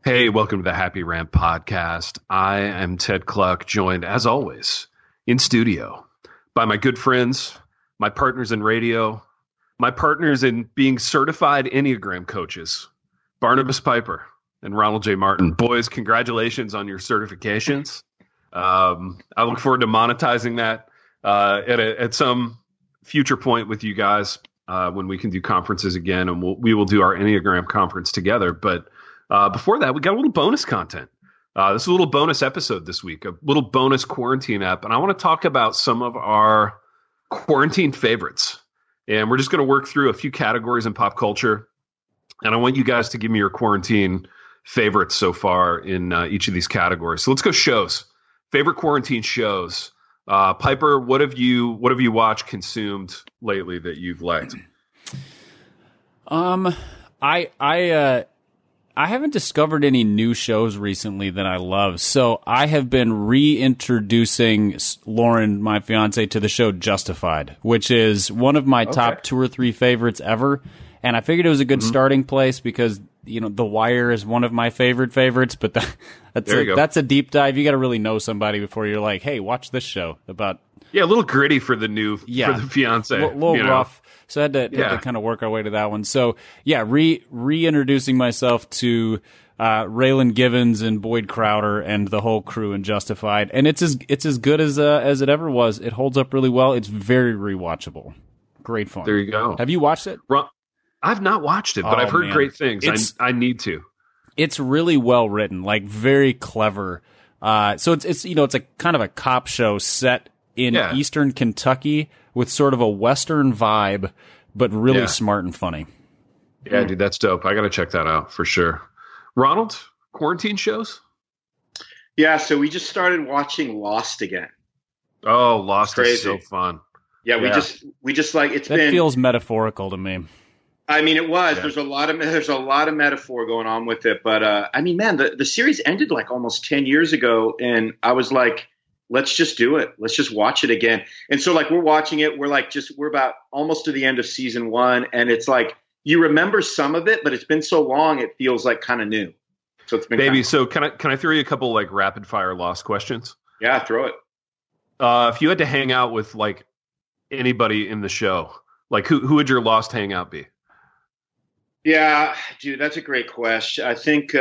Hey, welcome to the Happy Rant Podcast. I am Ted Cluck, joined as always in studio by my good friends, my partners in radio, my partners in being certified Enneagram coaches, Barnabas Piper and Ronald J. Martin. Boys, congratulations on your certifications. I look forward to monetizing that at some future point with you guys when we can do conferences again, and we will do our Enneagram conference together. But before that, we got a little bonus content. This is a little bonus episode this week, a little bonus quarantine app. And I want to talk about some of our quarantine favorites. And we're just going to work through a few categories in pop culture. And I want you guys to give me your quarantine favorites so far in each of these categories. So let's go shows. Favorite quarantine shows. Piper, what have you watched, consumed lately that you've liked? I haven't discovered any new shows recently that I love, so I have been reintroducing Lauren, my fiance, to the show Justified, which is one of my top 2 or 3 favorites ever. And I figured it was a good starting place because, you know, The Wire is one of my favorites, but that's a deep dive. You got to really know somebody before you're like, hey, watch this show about. Yeah, a little gritty for the for the fiance. A little rough. So I had to kind of work our way to that one. So yeah, reintroducing myself to Raylan Givens and Boyd Crowder and the whole crew in Justified, and it's as good as it ever was. It holds up really well. It's very rewatchable. Great fun. There you go. Have you watched it? I've not watched it, but I've heard great things. I need to. It's really well written, like very clever. So it's it's a kind of a cop show set in Eastern Kentucky with sort of a Western vibe, but really smart and funny. Yeah, dude, that's dope. I got to check that out for sure. Ronald, quarantine shows? Yeah, so we just started watching Lost again. Oh, Lost is so fun. Yeah, we just like that feels metaphorical to me. I mean, it was. Yeah. There's a lot of metaphor going on with it, but I mean, man, the series ended like almost 10 years ago, and I was like, let's just do it. Let's just watch it again. And so like we're watching it. We're about almost to the end of season 1. And it's like you remember some of it, but it's been so long it feels like kind of new. So it's been So can I throw you a couple like rapid fire Lost questions? Yeah, throw it. If you had to hang out with like anybody in the show, like who would your Lost hangout be? Yeah, dude, that's a great question. I think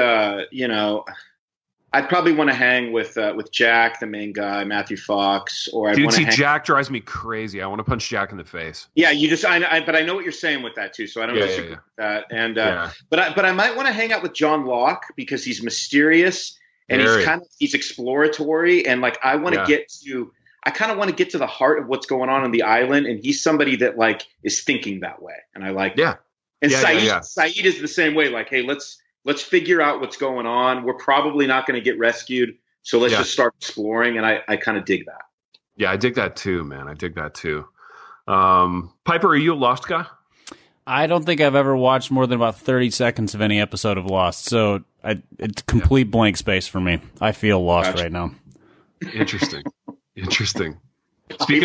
I'd probably want to hang with Jack, the main guy, Matthew Fox, or Jack drives me crazy. I want to punch Jack in the face. Yeah, but I know what you're saying with that too, so I don't disagree with that. And but I might want to hang out with John Locke because he's mysterious and he's exploratory, and like I want to kind of want to get to the heart of what's going on the island, and he's somebody that like is thinking that way, and I like that. And Saeed is the same way. Like, hey, let's figure out what's going on. We're probably not going to get rescued, so let's just start exploring. And I kind of dig that. Yeah, I dig that too, man. I dig that too. Piper, are you a Lost guy? I don't think I've ever watched more than about 30 seconds of any episode of Lost, so it's complete blank space for me. I feel lost right now. Interesting. Speaking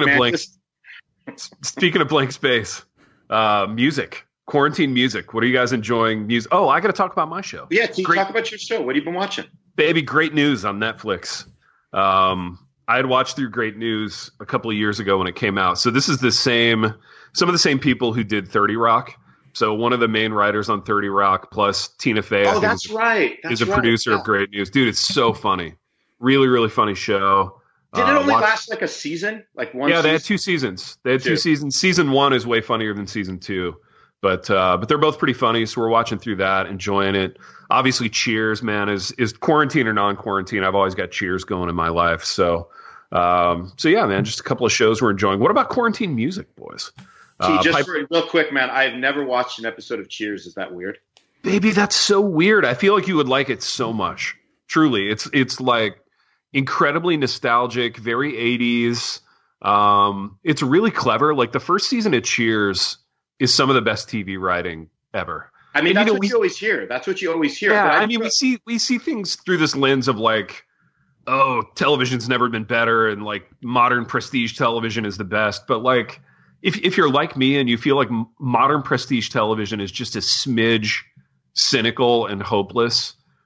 of blank space, music. Quarantine music. What are you guys enjoying? Music. Oh, I got to talk about my show. Yeah, talk about your show. What have you been watching? Baby, Great News on Netflix. I had watched through Great News a couple of years ago when it came out. So this is some of the same people who did 30 Rock. So one of the main writers on 30 Rock plus Tina Fey. Oh, that's right. Is a producer of Great News. Dude, it's so funny. Really, really funny show. Did it only last like a season? Like one season? Yeah, they had 2 seasons. They had 2 seasons. Season 1 is way funnier than season 2. But they're both pretty funny, so we're watching through that, enjoying it. Obviously, Cheers, man, is quarantine or non-quarantine. I've always got Cheers going in my life. So yeah, man, just a couple of shows we're enjoying. What about quarantine music, boys? Real quick, man, I've never watched an episode of Cheers. Is that weird? Baby, that's so weird. I feel like you would like it so much. Truly, it's like incredibly nostalgic, very 80s. It's really clever. Like the first season of Cheers is some of the best TV writing ever. I mean, that's what you always hear. That's what you always hear. Yeah, I mean, we see things through this lens of like, oh, television's never been better, and like modern prestige television is the best. But like, if you're like me and you feel like modern prestige television is just a smidge cynical and hopeless,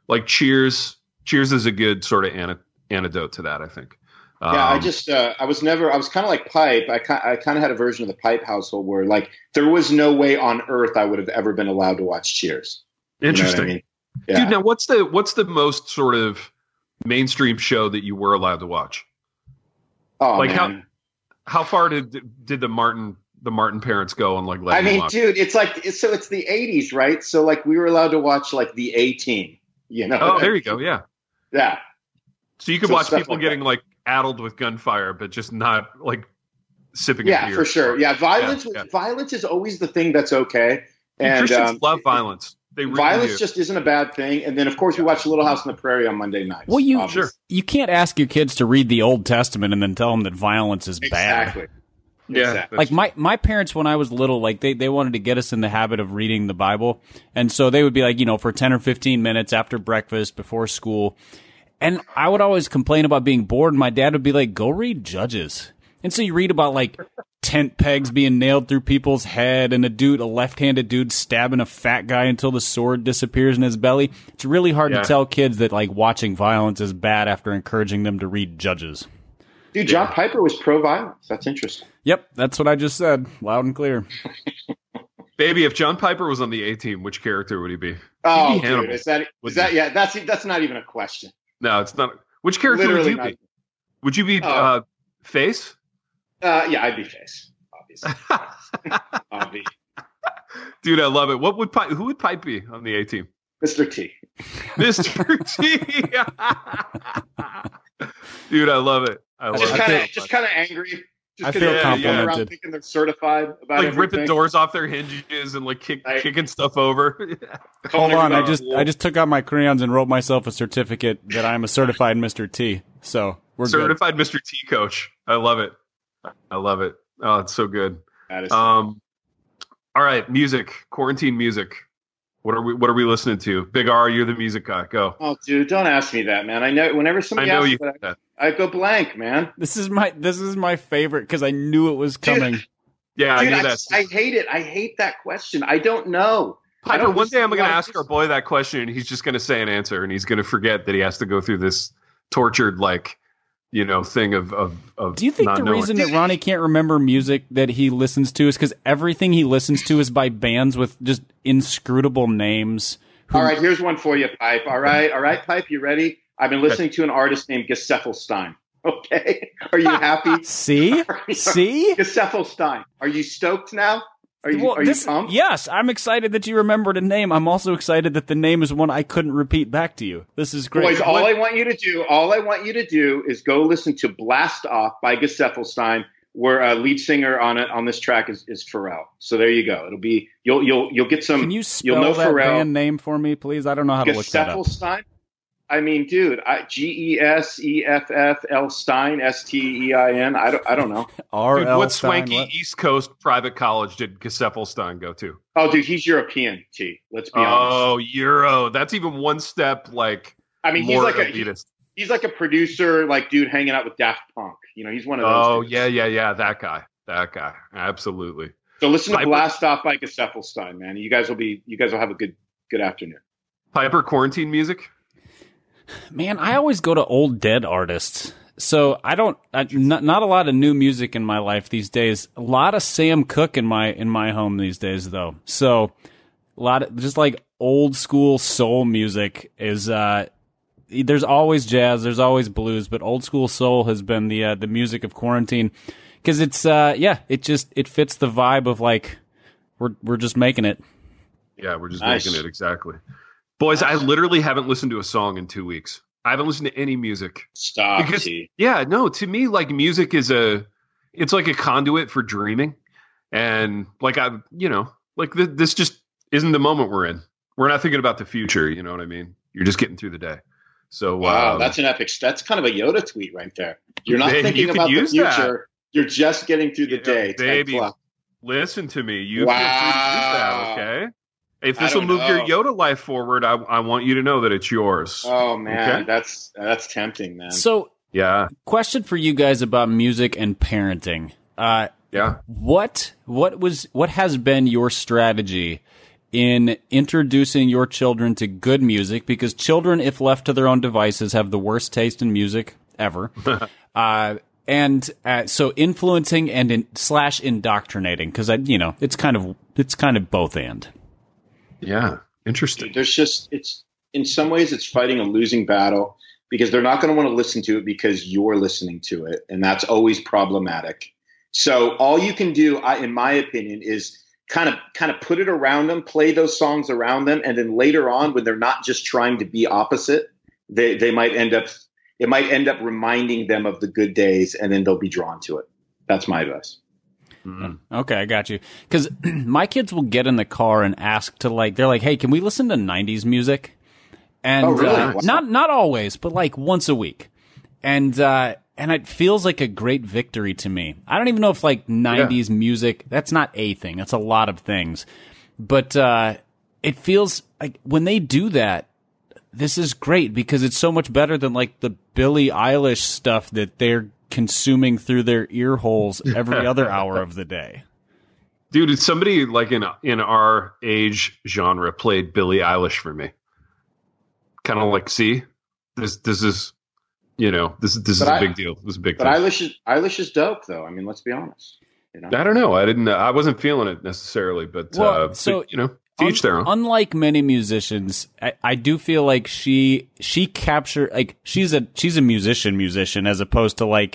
Like Cheers is a good sort of antidote to that, I think. Yeah, I was kind of like Pipe. I kind of had a version of the Pipe household where like there was no way on earth I would have ever been allowed to watch Cheers. Interesting. You know what I mean? Yeah. Dude, now what's the most sort of mainstream show that you were allowed to watch? Oh, like man. how far did the Martin parents go on like letting them watch? Dude, it's the 80s, right? So like we were allowed to watch like the A-Team, you know. Oh, there you go. Yeah. Yeah. So you could watch people like getting like addled with gunfire, but just not like sipping a beer. Yeah, for sure. Yeah, violence is always the thing that's okay. And Christians love violence. They really violence do. just isn't a bad thing. And then of course we watch Little House on the Prairie on Monday nights. Well, you can't ask your kids to read the Old Testament and then tell them that violence is exactly. bad. Yeah. Exactly. Like my parents, when I was little, like they wanted to get us in the habit of reading the Bible. And so they would be like, for 10 or 15 minutes after breakfast, before school. And I would always complain about being bored. And my dad would be like, go read Judges. And so you read about like tent pegs being nailed through people's head and a left-handed dude stabbing a fat guy until the sword disappears in his belly. It's really hard to tell kids that like watching violence is bad after encouraging them to read Judges. Dude, John Piper was pro-violence. That's interesting. Yep, that's what I just said, loud and clear. Baby, if John Piper was on the A-Team, which character would he be? Oh, He'd be dude, is that yeah? That's not even a question. No, it's not. Which character Literally would you be? Would you be Face? Yeah, I'd be Face, obviously. I'll be. Dude, I love it. Who would Pipe be on the A-Team? Mr. T. Mr. T. Dude, I love it. Just kind of angry. I feel complimented. Around thinking they're certified about like everything. ripping doors off their hinges and like kicking stuff over. Hold on, I just took out my crayons and wrote myself a certificate that I'm a certified Mr. T. So we're certified good. Mr. T coach. I love it. Oh, it's so good. That is all right, music, quarantine music. What are we listening to? Big R, you're the music guy. Go. Oh, dude, don't ask me that, man. I know whenever somebody asks me that, I go blank, man. This is my favorite because I knew it was coming. Dude, yeah, I knew that. I hate it. I hate that question. I don't know. Piper, one day I'm going to ask our boy that question, and he's just going to say an answer, and he's going to forget that he has to go through this tortured, thing of. Do you think the reason that Ronnie can't remember music that he listens to is because everything he listens to is by bands with just inscrutable names? All right, here's one for you, Pipe. All right, Pipe, you ready? I've been listening to an artist named Geseffelstein. Okay, are you happy? See? Geseffelstein. Are you stoked now? Are you pumped? Yes, I'm excited that you remembered a name. I'm also excited that the name is one I couldn't repeat back to you. This is great. Boys, all I want you to do is go listen to Blast Off by Geseffelstein, where lead singer on this track is Pharrell. So there you go. It'll be you'll get some. Can you spell that Pharrell band name for me, please? I don't know how to look that up. Geseffelstein. I mean, dude, Geseffl Stein, Stein. I don't know. Dude, what swanky East Coast private college did Geseffelstein go to? Oh, dude, he's European. Let's be honest. Oh, Euro. That's even one step he's like a producer, dude hanging out with Daft Punk. He's one of those. Oh, dudes. yeah. That guy. Absolutely. So listen to Blast Off by Geseffelstein, man. You guys will have a good afternoon. Piper, quarantine music. Man, I always go to old dead artists. So not a lot of new music in my life these days. A lot of Sam Cooke in my home these days, though. So a lot of just like old school soul music is. There's always jazz, there's always blues, but old school soul has been the music of quarantine because it's it fits the vibe of we're just making it. Yeah, we're just making it exactly. Boys, I literally haven't listened to a song in 2 weeks. I haven't listened to any music. Stop. Because, to me, music is it's like a conduit for dreaming. And this just isn't the moment we're in. We're not thinking about the future. You know what I mean? You're just getting through the day. So, wow, that's an epic. That's kind of a Yoda tweet right there. You're not thinking about the future. That. You're just getting through the day. Baby, listen to me. You can use that, okay? If this will move your Yoda life forward, I want you to know that it's yours. Oh man, okay? That's tempting, man. So, question for you guys about music and parenting. What has been your strategy in introducing your children to good music, because children, if left to their own devices, have the worst taste in music ever. So influencing and / indoctrinating, because it's kind of both and. Yeah, interesting. It's in some ways it's fighting a losing battle, because they're not going to want to listen to it because you're listening to it, and that's always problematic. So all you can do, in my opinion, is kind of put it around them, play those songs around them, and then later on, when they're not just trying to be opposite, they might end up. It might end up reminding them of the good days, and then they'll be drawn to it. That's my advice. Mm-hmm. Okay, I got you. Because my kids will get in the car and ask they're like, hey, can we listen to 90s music? And really? Wow. not always, but like once a week. And it feels like a great victory to me. I don't even know if like 90s music, that's not a thing. That's a lot of things. But it feels like when they do that, this is great, because it's so much better than like the Billie Eilish stuff that they're consuming through their ear holes every other hour of the day. Dude, it's somebody like in our age genre played Billie Eilish for me. Kind of like, see, this is this is a big deal. This is a big thing. But Eilish is dope, though. I mean, let's be honest. I don't know. I wasn't feeling it necessarily, but each their own. Unlike many musicians, I do feel like she captured, like, she's a musician as opposed to like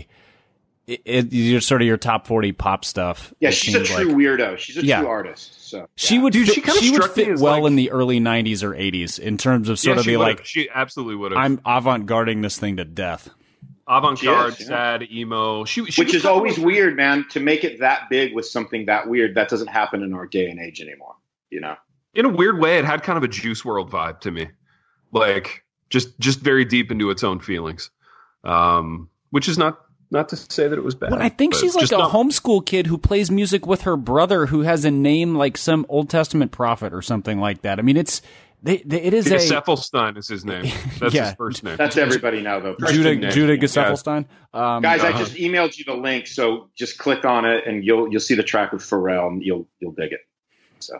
you're sort of your top 40 pop stuff. Yeah, she's a true weirdo. She's a true artist. So she would fit well in the early 90s or 80s in terms of sort of the like. She absolutely would have. I'm avant-garding this thing to death. Avant-garde, sad, emo. Which is always weird, man. To make it that big with something that weird, that doesn't happen in our day and age anymore. In a weird way, it had kind of a Juice WRLD vibe to me, like just very deep into its own feelings, which is not to say that it was bad. Well, I think she's like a homeschool kid who plays music with her brother, who has a name like some Old Testament prophet or something like that. I mean, it is Gesaffelstein is his name. That's his first name. That's everybody now, though. Judah Gesaffelstein. Guys, I just emailed you the link, so just click on it and you'll see the track with Pharrell, and you'll dig it. So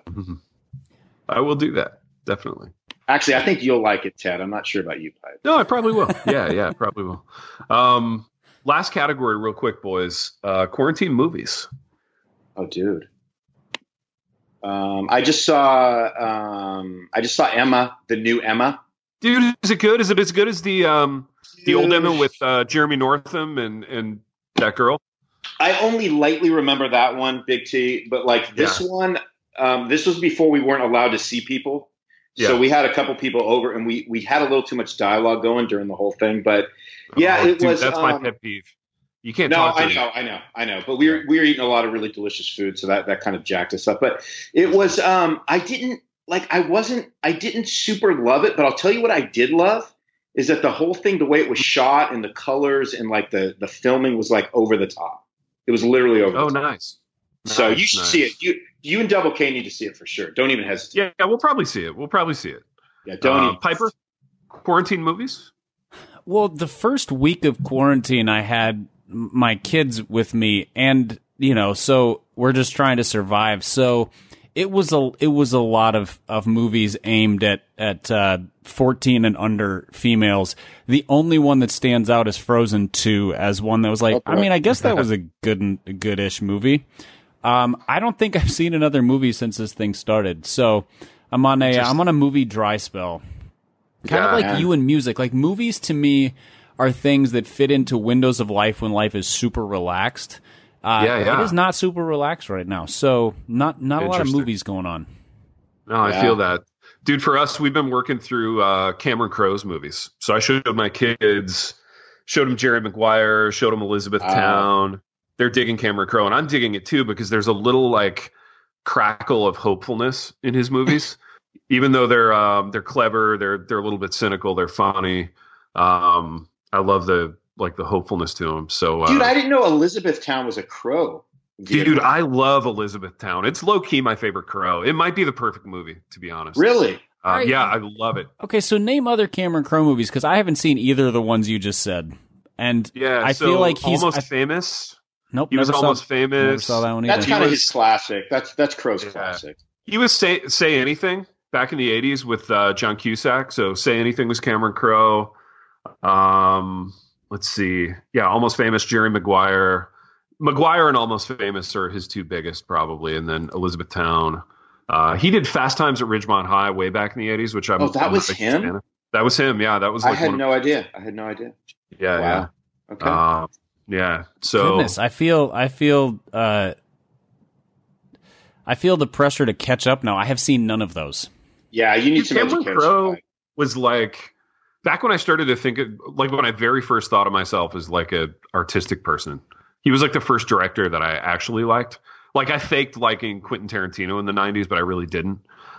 I will do that, definitely. Actually, I think you'll like it, Ted. I'm not sure about you, Pipe. No, I probably will. Yeah, I probably will. Last category, real quick, boys. Quarantine movies. Oh, dude. I just saw Emma, the new Emma. Dude, is it good? Is it as good as the old Emma with Jeremy Northam and that girl? I only lightly remember that one, Big T, but like this one, this was before we weren't allowed to see people. Yeah. So we had a couple people over, and we had a little too much dialogue going during the whole thing. But was. That's my pet peeve. You can't. No, talk to I know. But we were eating a lot of really delicious food, so that kind of jacked us up. But it was. I didn't super love it, but I'll tell you what I did love is that the whole thing, the way it was shot and the colors and like the filming was like over the top. It was literally over. Oh, the top. Nice. So you should see it. You and Double K need to see it for sure. Don't even hesitate. Yeah, we'll probably see it. Yeah, don't. Piper, quarantine movies? Well, the first week of quarantine, I had my kids with me, and so we're just trying to survive. So it was a lot of movies aimed at 14 and under females. The only one that stands out is Frozen 2 as one that was like, I mean, I guess that was a goodish movie. I don't think I've seen another movie since this thing started. So I'm on a movie dry spell. Kind of like you and music. Like, movies to me are things that fit into windows of life when life is super relaxed. It is not super relaxed right now. So not a lot of movies going on. No, I feel that. Dude, for us, we've been working through Cameron Crowe's movies. So I showed my kids, showed them Jerry Maguire, showed them Elizabethtown. They're digging Cameron Crowe, and I'm digging it too, because there's a little like crackle of hopefulness in his movies. Even though they're clever, they're a little bit cynical, they're funny. I love the hopefulness to them. So, dude, I didn't know Elizabethtown was a Crowe. Dude, I love Elizabethtown. It's low key my favorite Crowe. It might be the perfect movie, to be honest. Really? Yeah, I love it. Okay, so name other Cameron Crowe movies, because I haven't seen either of the ones you just said. And I feel like he's Almost Famous. Nope, he was Almost Famous. Never saw that one either. That's kind of his classic. That's Crowe's classic. He was Say Anything back in the 80s with John Cusack. So Say Anything was Cameron Crowe. Let's see. Yeah, Almost Famous, Jerry Maguire. Maguire and Almost Famous are his two biggest, probably, and then Elizabethtown. He did Fast Times at Ridgemont High way back in the 80s, which I'm. Oh, that was him? That was him, yeah. That was. Like I had no idea. Yeah, wow. Yeah. Okay. Yeah. So. Goodness, I feel the pressure to catch up now. I have seen none of those. Yeah, you need some Cameron education. Crowe was like, back when I started to think, like when I very first thought of myself as like a artistic person, he was like the first director that I actually liked. Like I faked liking Quentin Tarantino in the 90s, but I really didn't.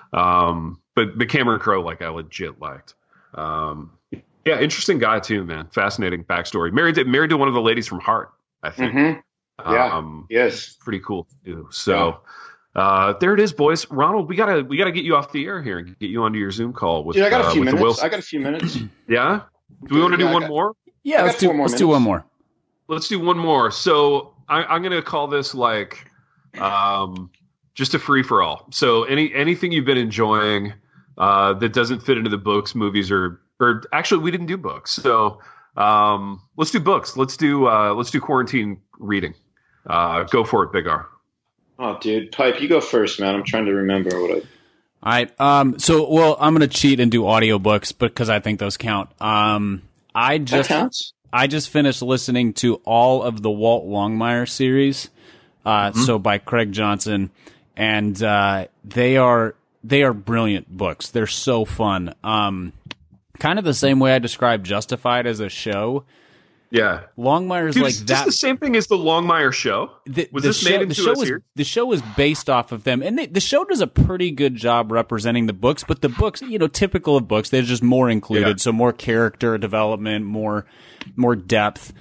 But Cameron Crowe, like I legit liked. Yeah, interesting guy too, man. Fascinating backstory. Married to one of the ladies from Heart, I think. Mm-hmm. Yeah. Yes. Pretty cool too. So. Yeah. There it is, boys. Ronald, we gotta get you off the air here and get you onto your Zoom call with. Dude, I got a few minutes. Yeah. Do we want to do one more? Yeah, let's do one more. Let's do one more. So I'm gonna call this like, just a free for all. So anything you've been enjoying that doesn't fit into the books, movies, or actually we didn't do books. So let's do books. Let's do quarantine reading. Go for it, Big R. Oh, dude, Pipe, you go first, man. I'm trying to remember what I. I'm going to cheat and do audiobooks because I think those count. That counts? I just finished listening to all of the Walt Longmire series, so by Craig Johnson, and they are brilliant books. They're so fun. Kind of the same way I described Justified as a show. Yeah, Longmire's like that. Just the same thing as the Longmire show. Made into a series? The show was based off of them, and the show does a pretty good job representing the books. But the books, typical of books, there's just more included, so more character development, more depth.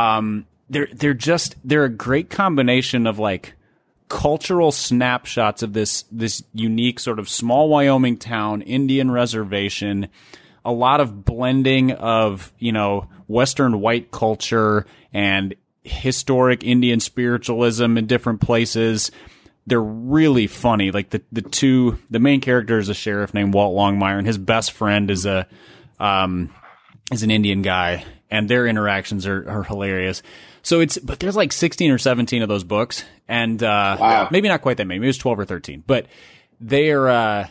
They're a great combination of like cultural snapshots of this unique sort of small Wyoming town, Indian reservation. A lot of blending of, Western white culture and historic Indian spiritualism in different places. They're really funny. Like the main character is a sheriff named Walt Longmire, and his best friend is an Indian guy, and their interactions are hilarious. So but there's like 16 or 17 of those books, and wow. Maybe not quite that many. Maybe it's 12 or 13, but they're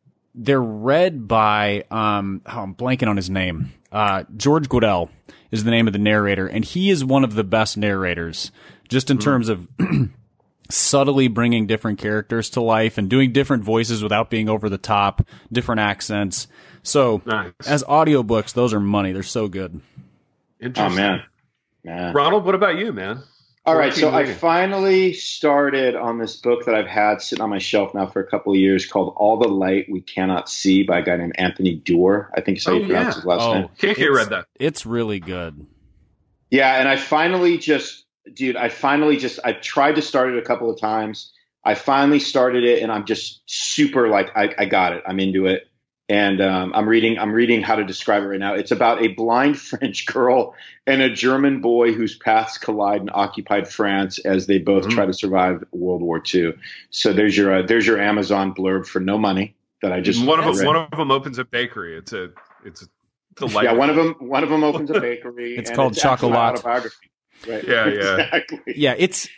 read by I'm blanking on his name. George Goodell is the name of the narrator, and he is one of the best narrators, just in terms of subtly bringing different characters to life and doing different voices without being over the top, different accents. So nice. As audiobooks, those are money. They're so good. Oh man. Ronald, what about you, man? All right, so I finally started on this book that I've had sitting on my shelf now for a couple of years called All the Light We Cannot See by a guy named Anthony Doerr. I think is how you pronounce his last name. KK read that. It's really good. Yeah, and I finally I've tried to start it a couple of times. I finally started it, and I'm just super like, I got it. I'm into it. And I'm reading How to Describe It right now. It's about a blind French girl and a German boy whose paths collide in occupied France as they both try to survive World War II. So there's your Amazon blurb for no money that I just one of them opens a bakery. It's a delight. Yeah, one of them opens a bakery. It's called Chocolat. Autobiography. Right. Yeah, exactly. Yeah,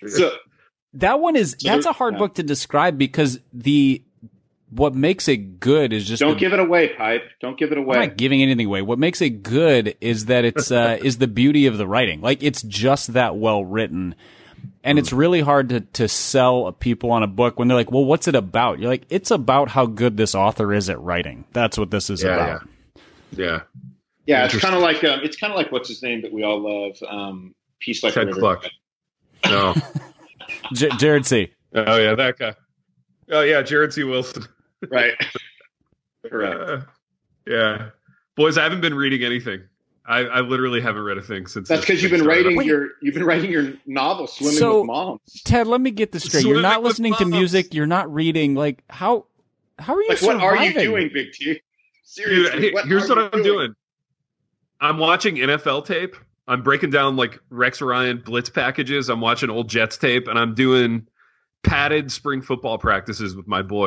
that's a hard book to describe because what makes it good is just don't give it away, Pipe. Don't give it away. I'm not giving anything away. What makes it good is that it's is the beauty of the writing. Like it's just that well written, and it's really hard to sell people on a book when they're like, "Well, what's it about?" You're like, "It's about how good this author is at writing." That's what this is about. Yeah. It's kind of like what's his name that we all love. Peace Like Ted a River. Cluck. No, Jared C. Oh yeah, that guy. Oh yeah, Jared C. Wilson. Right. Correct. Yeah. Boys, I haven't been reading anything. I literally haven't read a thing since. That's because you've been writing your novel, Swimming with Moms. Ted, let me get this straight. You're not listening to music. You're not reading. Like how are you surviving? What are you doing, Big T? Seriously, dude, here's what I'm doing. I'm watching NFL tape. I'm breaking down like Rex Ryan blitz packages. I'm watching old Jets tape, and I'm doing padded spring football practices with my boys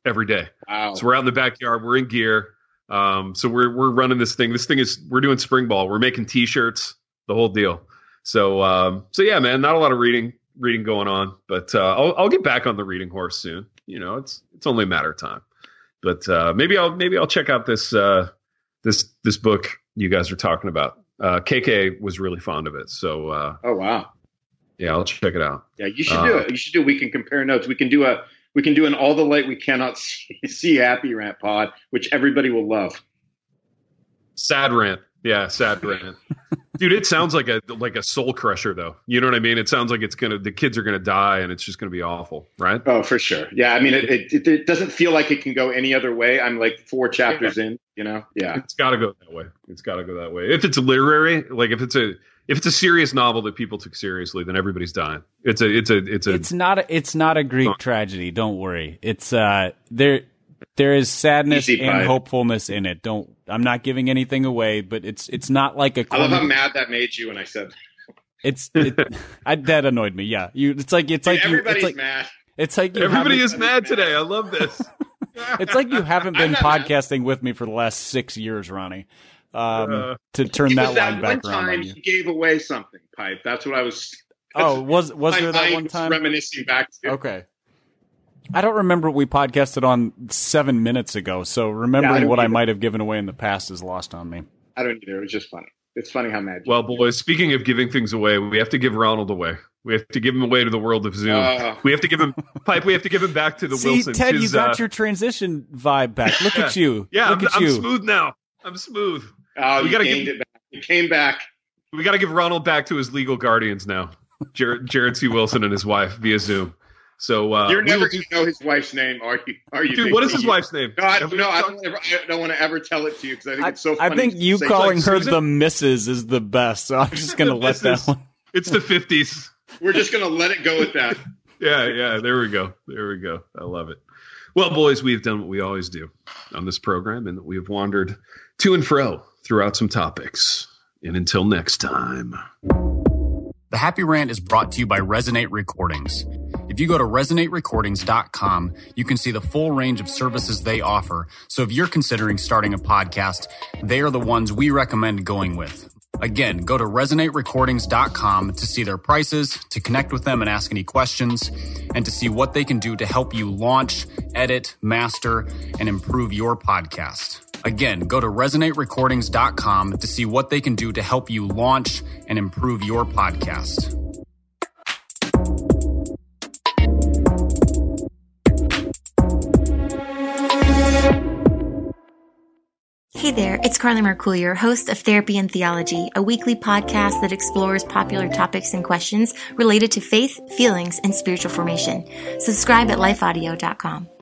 every day. Wow. So we're out in the backyard. We're in gear. So we're running this thing. We're doing spring ball. We're making T-shirts, the whole deal. So yeah, man, not a lot of reading going on, but I'll get back on the reading horse soon. You know, it's only a matter of time. But maybe I'll check out this book you guys are talking about. KK was really fond of it. So oh wow. Yeah, I'll check it out. Yeah, you should do it. You should do. We can compare notes. We can do an All the Light We Cannot See Happy Rant pod, which everybody will love. Sad rant. Yeah, sad rant. Dude, it sounds like a soul crusher, though. You know what I mean? It sounds like the kids are gonna die, and it's just gonna be awful, right? Oh, for sure. Yeah, I mean, it doesn't feel like it can go any other way. I'm like 4 chapters in. You know? Yeah, it's got to go that way. If it's literary, like if it's a serious novel that people took seriously, then everybody's dying. It's not a Greek tragedy. Don't worry. It's there is sadness and hopefulness in it. I'm not giving anything away, but it's not like a. I love how mad that made you when I said. That annoyed me. Yeah, everybody's mad. It's like everybody is mad today. I love this. It's like you haven't been podcasting with me for the last 6 years, Ronnie. To turn that line back around. One time you gave away something, Pipe. That's what I was. Oh, was there that one time? Reminiscing back to. Okay. I don't remember what we podcasted on 7 minutes ago, so remembering what I might have given away in the past is lost on me. I don't either. It was just funny. It's funny how mad you Well, boys, speaking of giving things away, we have to give Ronald away. We have to give him away to the world of Zoom. We have to give him Pipe. We have to give him back to the Wilsons. Ted, you got your transition vibe back. Look at you. Yeah, I'm smooth now. I'm smooth. Oh, you gained it back. You came back. We got to give Ronald back to his legal guardians now. Jared C. Wilson and his wife via Zoom. So you're never going to know his wife's name, are you? Dude, what is his wife's name? No, I don't want to ever tell it to you because I think it's so funny. I think you calling her the Mrs. is the best, so I'm just going to let that one. It's the 50s. We're just going to let it go with that. Yeah. There we go. I love it. Well, boys, we have done what we always do on this program, and we have wandered to and fro throughout some topics. And until next time. The Happy Rant is brought to you by Resonate Recordings. If you go to resonaterecordings.com, you can see the full range of services they offer. So if you're considering starting a podcast, they are the ones we recommend going with. Again, go to resonaterecordings.com to see their prices, to connect with them and ask any questions, and to see what they can do to help you launch, edit, master, and improve your podcast. Again, go to resonaterecordings.com to see what they can do to help you launch and improve your podcast. Hey there, it's Carly Mercourier, host of Therapy and Theology, a weekly podcast that explores popular topics and questions related to faith, feelings, and spiritual formation. Subscribe at lifeaudio.com.